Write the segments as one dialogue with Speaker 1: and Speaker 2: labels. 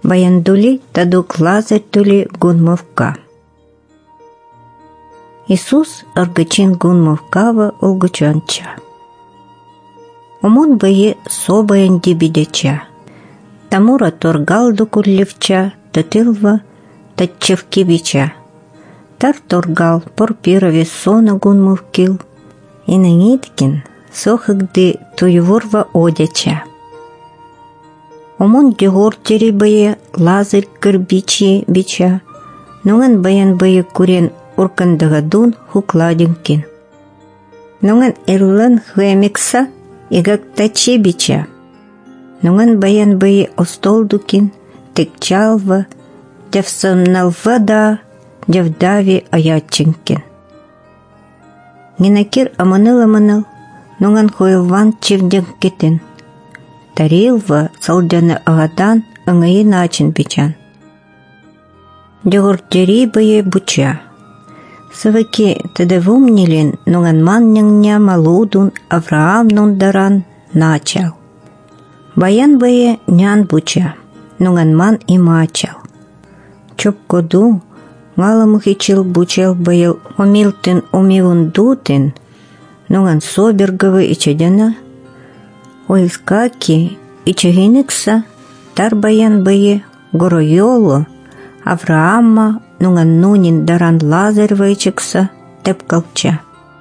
Speaker 1: баяндули тадук Лазарь тули гунмовка. Иисус аргычин гунмовкава улгучанча. Омон бые собаян дебидеча. Тамура торгалду куллевча, тытылва татчевки бича. Тар торгал порпирове сона гунмовкил. И на ниткин сохыгды туйворва одяча. Омон дегор тери бые Лазарь кырбичи бича. Нуган баян бые курен уркандагадун хукладинкин. Нуган ирлан хуэмикса игак тачи бича. Нуган баян бые остолдукин текчалва, девсамналва да, девдави аячинкин. Нинакир аманыл, нуган хуэлван чивденкитин. Тарилва салдяны агадан ыңайы начин бичан. Дегортери бые буча. Сывыки тедевумнилин нуган манняння малудун Авраам нундаран начал. Баян бые нян буча, нуган ман и мачал. Чоп году галамухичил бучел баел омилтин омивундутин, нуган соберговы и чадяна. Ойскаки и чагиникса тар баян бые горойоло Авраама нуган нунин даран Лазарь вайчекса тепкалча.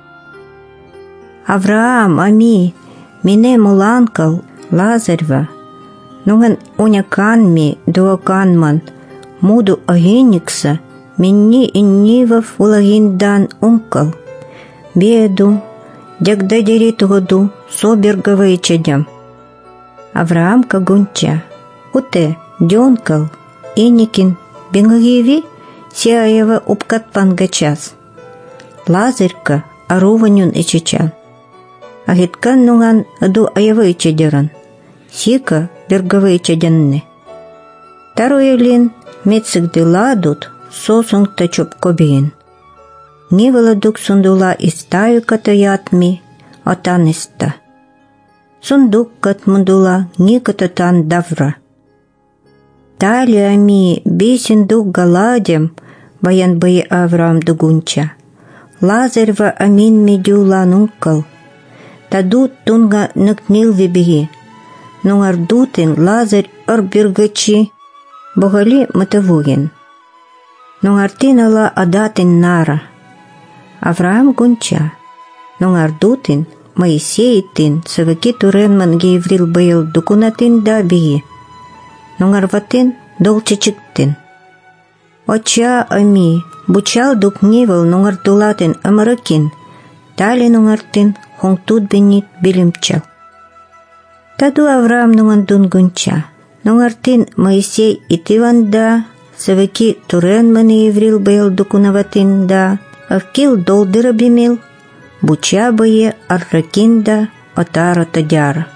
Speaker 1: Авраам ами мине муланкал Лазарьва нуган уняканми дуаканман муду агиникса минни иннивав улагиндан умкал. Беду дягдадери тугоду соберговые чадям. Авраам кагунча. Уте дёнкал иникин бенгагиви сяева упкатпан гачас. Лазарька аруванюн ичичан. Агиткан нуган аду аявы ичадеран. Сика берговые чадянны. Таруелин мецигды ладут сосунг тачоп кобиин. Ниваладук сундула истаю катаятми отаниста. Сундук кат мундула никататан давра. Тали ами бисиндук галадем баян бае Авраам дугунча. Лазарьва амин медюла нункал. Тадут тунга ныкнил вибиги. Нунгардутин Лазарь орбиргачи богали матавугин. Нунгартинала адатин нара. Авраам гунча. Нунгардутин Моисейтин сывыки туренман гейврил баил дукунатин да бии. Нунгарватин долчичиктин. Оча ами бучал дукнивал нунгартулатин амаракин. Тали нунгартин хонгтут бенит билимчал. Таду Авраам нунгандун гунча. Нунгартин Моисей итиванда сывыки туренман гейврил баил дукунаватин да. Авкил долдыра бимил. Буча бые арракинда отара тадяра.